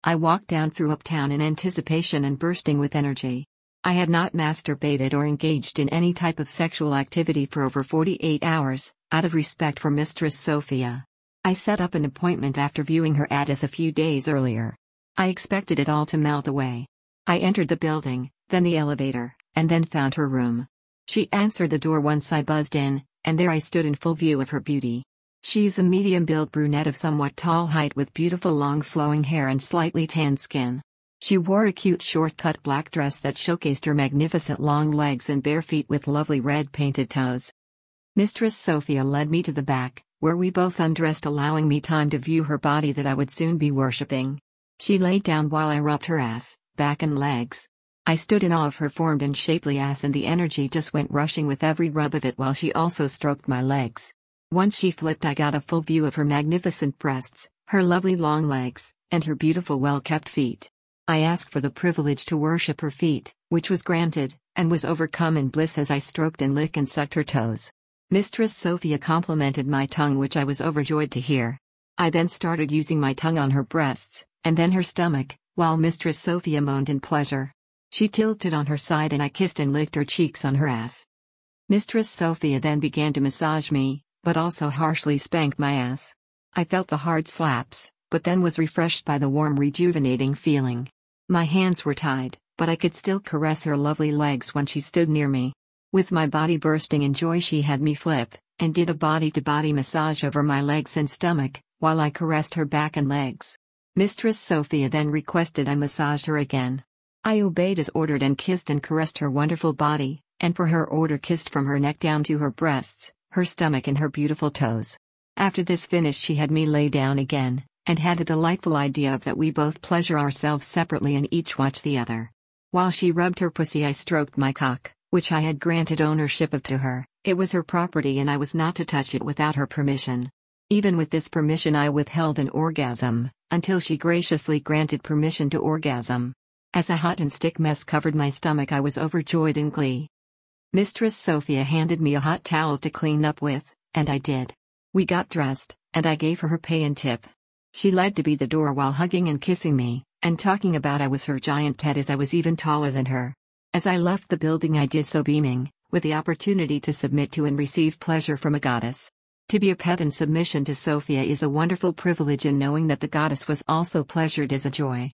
I walked down through uptown in anticipation and bursting with energy. I had not masturbated or engaged in any type of sexual activity for over 48 hours, out of respect for Mistress Sophia. I set up an appointment after viewing her ads a few days earlier. I expected it all to melt away. I entered the building, then the elevator, and then found her room. She answered the door once I buzzed in, and there I stood in full view of her beauty. She's a medium-built brunette of somewhat tall height with beautiful long flowing hair and slightly tanned skin. She wore a cute short-cut black dress that showcased her magnificent long legs and bare feet with lovely red painted toes. Mistress Sophia led me to the back, where we both undressed, allowing me time to view her body that I would soon be worshipping. She laid down while I rubbed her ass, back and legs. I stood in awe of her formed and shapely ass, and the energy just went rushing with every rub of it while she also stroked my legs. Once she flipped, I got a full view of her magnificent breasts, her lovely long legs, and her beautiful well-kept feet. I asked for the privilege to worship her feet, which was granted, and was overcome in bliss as I stroked and licked and sucked her toes. Mistress Sophia complimented my tongue, which I was overjoyed to hear. I then started using my tongue on her breasts, and then her stomach, while Mistress Sophia moaned in pleasure. She tilted on her side and I kissed and licked her cheeks on her ass. Mistress Sophia then began to massage me, but also harshly spanked my ass. I felt the hard slaps, but then was refreshed by the warm, rejuvenating feeling. My hands were tied, but I could still caress her lovely legs when she stood near me. With my body bursting in joy, she had me flip, and did a body-to-body massage over my legs and stomach, while I caressed her back and legs. Mistress Sophia then requested I massage her again. I obeyed as ordered and kissed and caressed her wonderful body, and per her order kissed from her neck down to her breasts, her stomach and her beautiful toes. After this finish, she had me lay down again, and had the delightful idea of that we both pleasure ourselves separately and each watch the other. While she rubbed her pussy, I stroked my cock, which I had granted ownership of to her. It was her property and I was not to touch it without her permission. Even with this permission, I withheld an orgasm, until she graciously granted permission to orgasm. As a hot and stick mess covered my stomach, I was overjoyed in glee. Mistress Sophia handed me a hot towel to clean up with, and I did. We got dressed, and I gave her pay and tip. She led to be the door while hugging and kissing me, and talking about I was her giant pet as I was even taller than her. As I left the building, I did so beaming, with the opportunity to submit to and receive pleasure from a goddess. To be a pet in submission to Sophia is a wonderful privilege, and knowing that the goddess was also pleasured is a joy.